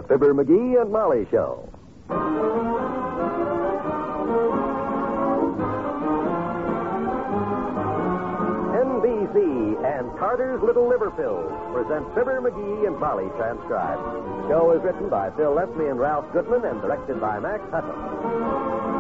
Fibber, McGee, and Molly Show. NBC and Carter's Little Liver Pills present Fibber, McGee, and Molly transcribed. The show is written by Phil Leslie and Ralph Goodman and directed by Max Hutton.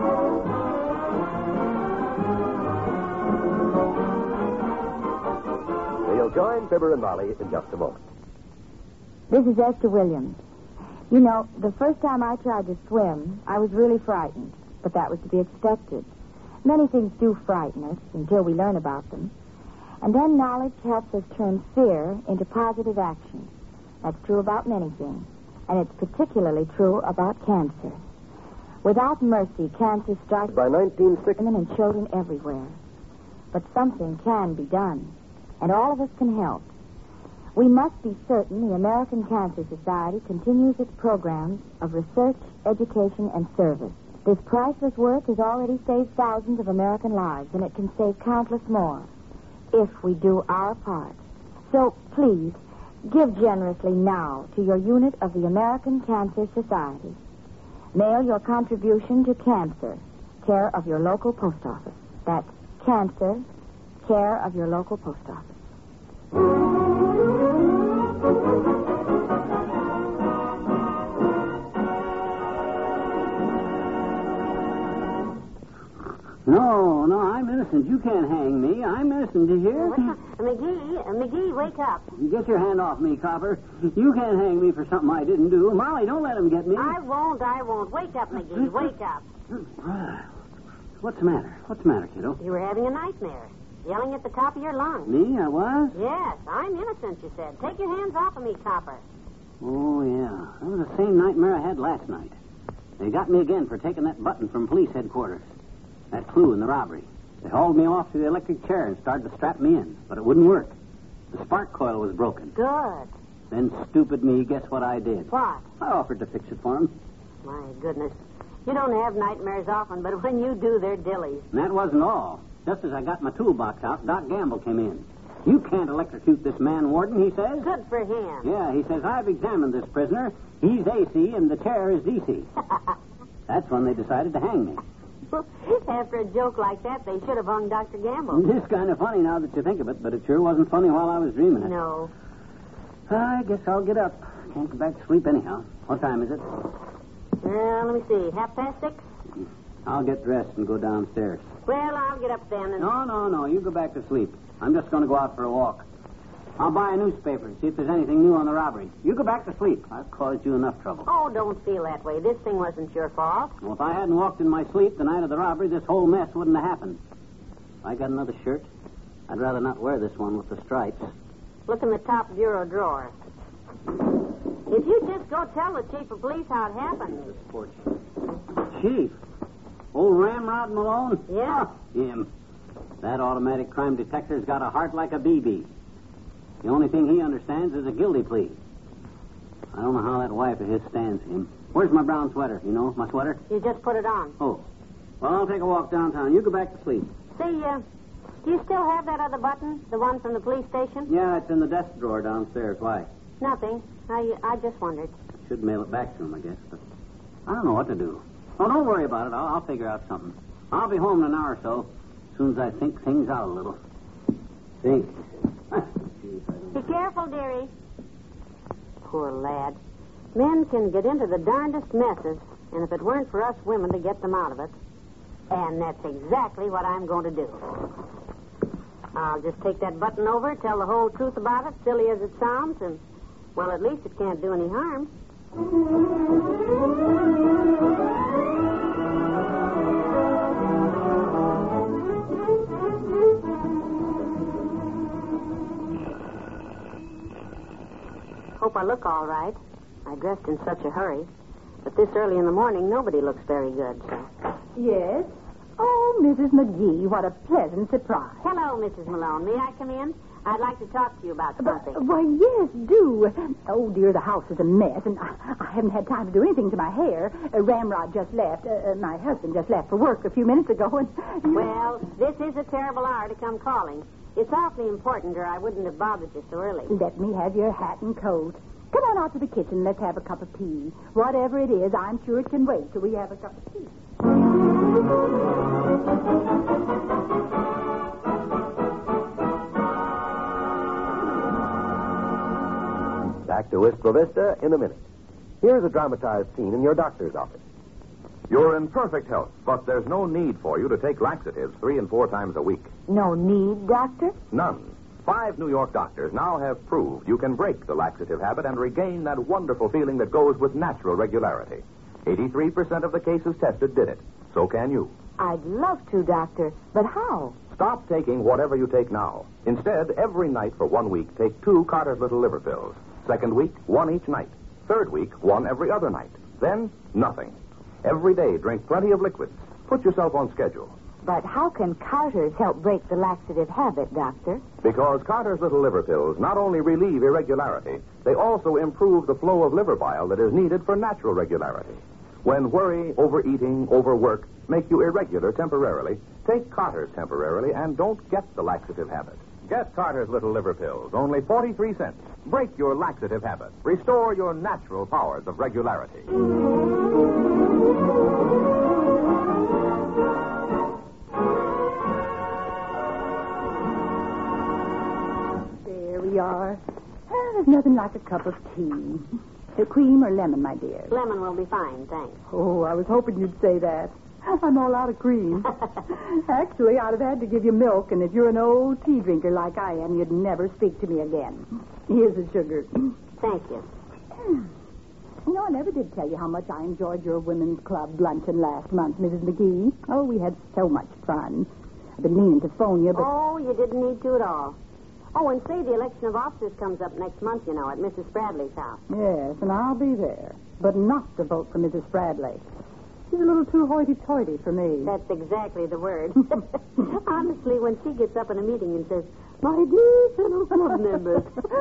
We'll join Fibber and Molly in just a moment. This is Esther Williams. You know, the first time I tried to swim, I was really frightened, but that was to be expected. Many things do frighten us until we learn about them. And then knowledge helps us turn fear into positive action. That's true about many things, and it's particularly true about cancer. Without mercy, cancer strikes by 1960 women and children everywhere. But something can be done, and all of us can help. We must be certain the American Cancer Society continues its programs of research, education, and service. This priceless work has already saved thousands of American lives, and it can save countless more if we do our part. So, please, give generously now to your unit of the American Cancer Society. Mail your contribution to Cancer, care of your local post office. That's Cancer, care of your local post office. No, I'm innocent. You can't hang me. I'm innocent, did you hear? McGee, wake up. Get your hand off me, Copper. You can't hang me for something I didn't do. Molly, don't let him get me. I won't. Wake up, McGee, wake up. What's the matter, kiddo? You were having a nightmare. Yelling at the top of your lungs. Me? I was? Yes, I'm innocent, you said. Take your hands off of me, Copper. Oh, yeah. That was the same nightmare I had last night. They got me again for taking that button from police headquarters. That clue in the robbery. They hauled me off to the electric chair and started to strap me in, but it wouldn't work. The spark coil was broken. Good. Then, stupid me, guess what I did? What? I offered to fix it for him. My goodness. You don't have nightmares often, but when you do, they're dillies. And that wasn't all. Just as I got my toolbox out, Doc Gamble came in. You can't electrocute this man, Warden, he says. Good for him. Yeah, he says, I've examined this prisoner. He's AC and the chair is DC. That's when they decided to hang me. After a joke like that, they should have hung Dr. Gamble. It's kind of funny now that you think of it, but it sure wasn't funny while I was dreaming it. No. I guess I'll get up. Can't go back to sleep anyhow. What time is it? Let me see. 6:30? I'll get dressed and go downstairs. Well, I'll get up then and... No. You go back to sleep. I'm just going to go out for a walk. I'll buy a newspaper and see if there's anything new on the robbery. You go back to sleep. I've caused you enough trouble. Oh, don't feel that way. This thing wasn't your fault. Well, if I hadn't walked in my sleep the night of the robbery, this whole mess wouldn't have happened. If I got another shirt, I'd rather not wear this one with the stripes. Look in the top bureau drawer. If you just go tell the chief of police how it happened. Chief? Old Ramrod Malone? Yeah. Him. That automatic crime detector's got a heart like a BB. The only thing he understands is a guilty plea. I don't know how that wife of his stands him. Where's my brown sweater? You know, my sweater? You just put it on. Oh. Well, I'll take a walk downtown. You go back to sleep. See, do you still have that other button? The one from the police station? Yeah, it's in the desk drawer downstairs. Why? Nothing. I just wondered. Should mail it back to him, I guess, but I don't know what to do. Oh, don't worry about it. I'll figure out something. I'll be home in an hour or so, as soon as I think things out a little. Think. Be careful, dearie. Poor lad. Men can get into the darndest messes, and if it weren't for us women to get them out of it, and that's exactly what I'm going to do. I'll just take that button over, tell the whole truth about it, silly as it sounds, and, well, at least it can't do any harm. Hope I look all right. I dressed in such a hurry. But this early in the morning, nobody looks very good. So. Yes? Oh, Mrs. McGee, what a pleasant surprise. Hello, Mrs. Malone. May I come in? I'd like to talk to you about something. Why, yes, do. Oh, dear, the house is a mess, and I haven't had time to do anything to my hair. Ramrod just left. My husband just left for work a few minutes ago, and... Well, this is a terrible hour to come calling. It's awfully important, or I wouldn't have bothered you so early. Let me have your hat and coat. Come on out to the kitchen. Let's have a cup of tea. Whatever it is, I'm sure it can wait till we have a cup of tea. Back to Wistful Vista in a minute. Here's a dramatized scene in your doctor's office. You're in perfect health, but there's no need for you to take laxatives 3 and 4 times a week. No need, Doctor? None. 5 New York doctors now have proved you can break the laxative habit and regain that wonderful feeling that goes with natural regularity. 83% of the cases tested did it. So can you. I'd love to, Doctor. But how? Stop taking whatever you take now. Instead, every night for 1 week, take 2 Carter's Little Liver Pills. Second week, 1 each night. Third week, 1 every other night. Then, nothing. Every day, drink plenty of liquids. Put yourself on schedule. But how can Carter's help break the laxative habit, Doctor? Because Carter's Little Liver Pills not only relieve irregularity, they also improve the flow of liver bile that is needed for natural regularity. When worry, overeating, overwork make you irregular temporarily, take Carter's temporarily and don't get the laxative habit. Get Carter's Little Liver Pills, only 43 cents. Break your laxative habit. Restore your natural powers of regularity. There we are. There's nothing like a cup of tea. Cream or lemon, my dear? Lemon will be fine, thanks. Oh, I was hoping you'd say that. I'm all out of cream. Actually, I'd have had to give you milk, and if you're an old tea drinker like I am, you'd never speak to me again. Here's the sugar. Thank you. You know, I never did tell you how much I enjoyed your women's club luncheon last month, Mrs. McGee. Oh, we had so much fun. I've been meaning to phone you, but... Oh, you didn't need to at all. Oh, and say the election of officers comes up next month, you know, at Mrs. Spradley's house. Yes, and I'll be there. But not to vote for Mrs. Spradley. She's a little too hoity-toity for me. That's exactly the word. Honestly, when she gets up in a meeting and says, "My dear fellow club members."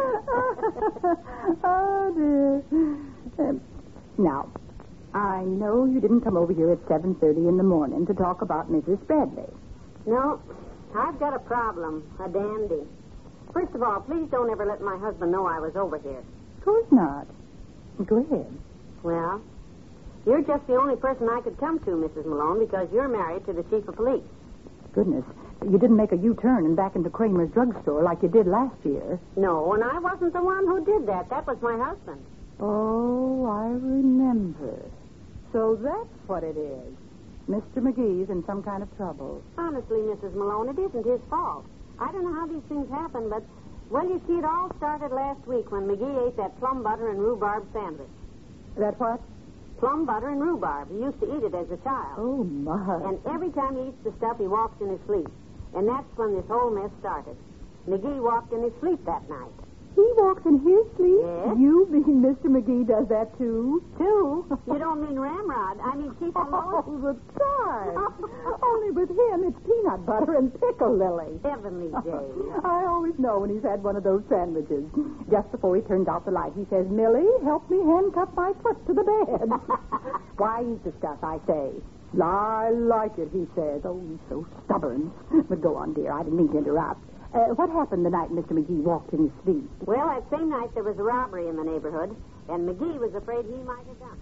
Oh, dear. Now, I know you didn't come over here at 7:30 in the morning to talk about Mrs. Spradley. No, I've got a problem, a dandy. First of all, please don't ever let my husband know I was over here. Of course not. Go ahead. Well, you're just the only person I could come to, Mrs. Malone, because you're married to the chief of police. Goodness, you didn't make a U-turn and back into Kramer's drugstore like you did last year. No, and I wasn't the one who did that. That was my husband. Oh, I remember. So that's what it is. Mr. McGee's in some kind of trouble. Honestly, Mrs. Malone, it isn't his fault. I don't know how these things happen, but, well, you see, it all started last week when McGee ate that plum butter and rhubarb sandwich. That what? Plum butter and rhubarb. He used to eat it as a child. Oh, my. And every time he eats the stuff, he walks in his sleep. And that's when this whole mess started. McGee walked in his sleep that night. He walks in his sleep? Yes. You mean Mr. McGee does that, too? Two? You don't mean Ramrod. I mean Chief of Oh, Malone. the time. Only with him, it's peanut butter and pickle lily. Heavenly days. I always know when he's had one of those sandwiches. Just before he turns out the light, he says, "Millie, help me handcuff my foot to the bed." Why eat the stuff, I say? "I like it," he says. Oh, he's so stubborn. But go on, dear. I didn't mean to interrupt. What happened the night Mr. McGee walked in his sleep? Well, that same night there was a robbery in the neighborhood, and McGee was afraid he might have done it.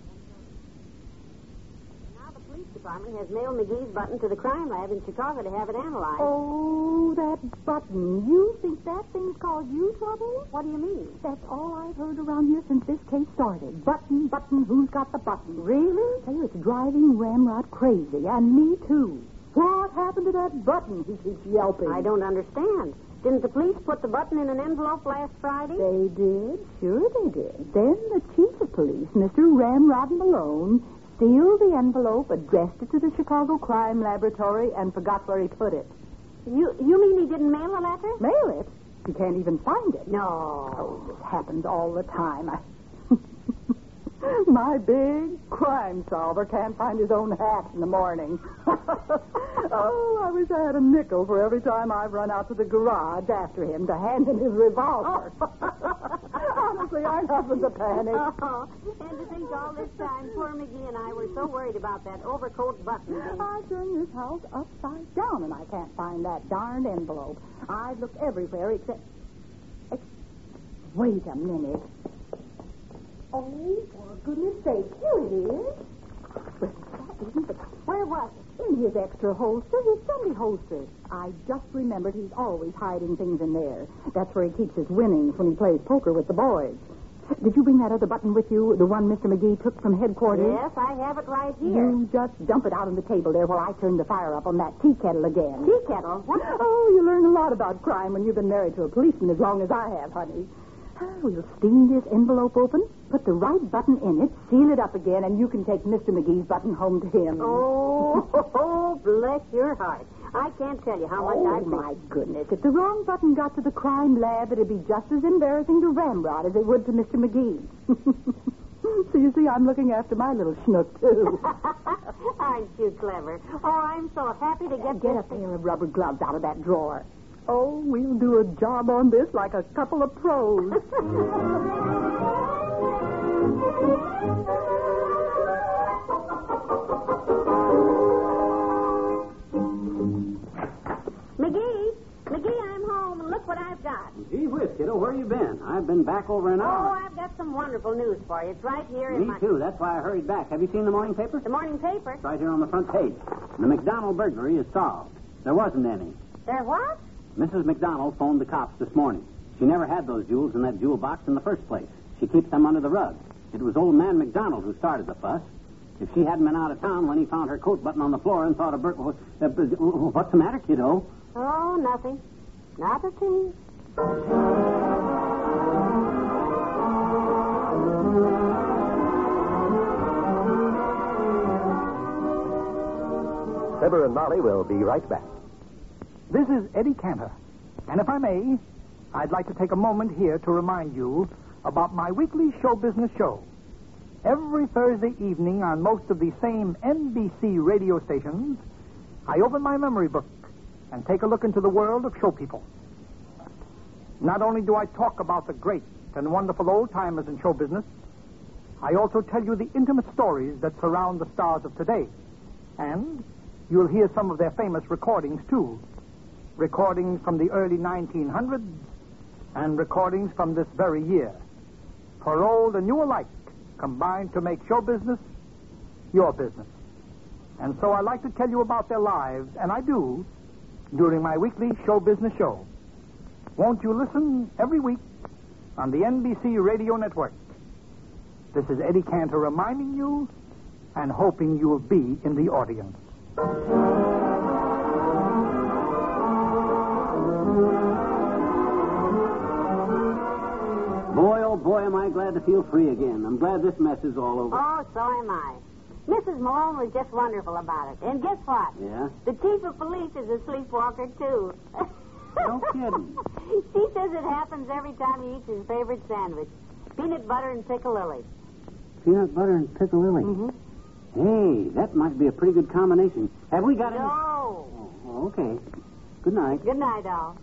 Now the police department has mailed McGee's button to the crime lab in Chicago to have it analyzed. Oh, that button. You think that thing's caused you trouble? What do you mean? That's all I've heard around here since this case started. Button, button, who's got the button? Really? Tell you, it's driving Ramrod crazy, and me, too. What happened to that button? He keeps yelping. I don't understand. Didn't the police put the button in an envelope last Friday? They did. Sure they did. Then the chief of police, Mr. Ramrod Malone, sealed the envelope, addressed it to the Chicago Crime Laboratory, and forgot where he put it. You mean he didn't mail a letter? Mail it? You can't even find it. No. Oh, this happens all the time. My big crime solver can't find his own hat in the morning. Oh, I wish I had a nickel for every time I've run out to the garage after him to hand him his revolver. Honestly, I haven't the panic. Oh, and to think all this time, poor McGee and I were so worried about that overcoat button thing. I turned this house upside down, and I can't find that darned envelope. I've looked everywhere except... Wait a minute. Oh, for goodness sake, here it is. Well, that isn't, but where was it? In his extra holster, his Sunday holster. I just remembered he's always hiding things in there. That's where he keeps his winnings when he plays poker with the boys. Did you bring that other button with you, the one Mr. McGee took from headquarters? Yes, I have it right here. You just dump it out on the table there while I turn the fire up on that tea kettle again. Tea kettle? What? Oh, you learn a lot about crime when you've been married to a policeman as long as I have, honey. We'll steam this envelope open, put the right button in it, seal it up again, and you can take Mr. McGee's button home to him. Oh, bless your heart. I can't tell you how much I think. Oh, my goodness. If the wrong button got to the crime lab, it'd be just as embarrassing to Ramrod as it would to Mr. McGee. So you see, I'm looking after my little schnook, too. Aren't you clever? Oh, I'm so happy to get a pair of rubber gloves out of that drawer. Oh, we'll do a job on this like a couple of pros. McGee, I'm home, and look what I've got. Gee whiz, kiddo, where you been? I've been back over an hour. Oh, I've got some wonderful news for you. It's right here in Me my... too. That's why I hurried back. Have you seen the morning paper? The morning paper? It's right here on the front page. The McDonald burglary is solved. There wasn't any. There what? Mrs. McDonald phoned the cops this morning. She never had those jewels in that jewel box in the first place. She keeps them under the rug. It was old man McDonald who started the fuss. If she hadn't been out of town when he found her coat button on the floor and thought of what's the matter, kiddo? Oh, nothing. Not a thing. Fibber and Molly will be right back. This is Eddie Cantor. And if I may, I'd like to take a moment here to remind you about my weekly show business show. Every Thursday evening on most of the same NBC radio stations, I open my memory book and take a look into the world of show people. Not only do I talk about the great and wonderful old-timers in show business, I also tell you the intimate stories that surround the stars of today. And you'll hear some of their famous recordings, too. Recordings from the early 1900s and recordings from this very year. For old and new alike, combined to make show business your business. And so I like to tell you about their lives, and I do, during my weekly show business show. Won't you listen every week on the NBC Radio Network? This is Eddie Cantor reminding you and hoping you'll be in the audience. Boy, oh boy, am I glad to feel free again. I'm glad this mess is all over. Oh, so am I. Mrs. Malone was just wonderful about it. And guess what? Yeah? The chief of police is a sleepwalker, too. No kidding. She says it happens every time he eats his favorite sandwich. Peanut butter and piccalilli. Peanut butter and piccalilli? Mm-hmm. Hey, that might be a pretty good combination. Have we got any? No. Oh, okay. Good night. Good night, all.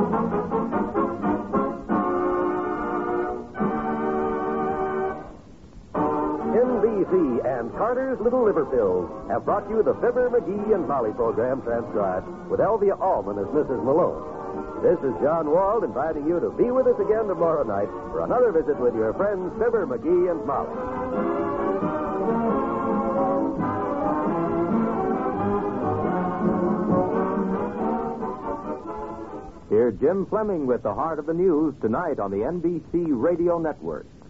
NBC and Carter's Little Liver Pills have brought you the Fibber, McGee, and Molly program transcribed with Elvia Allman as Mrs. Malone. This is John Wald inviting you to be with us again tomorrow night for another visit with your friends Fibber, McGee, and Molly. Hear Jim Fleming with the heart of the news tonight on the NBC Radio Network.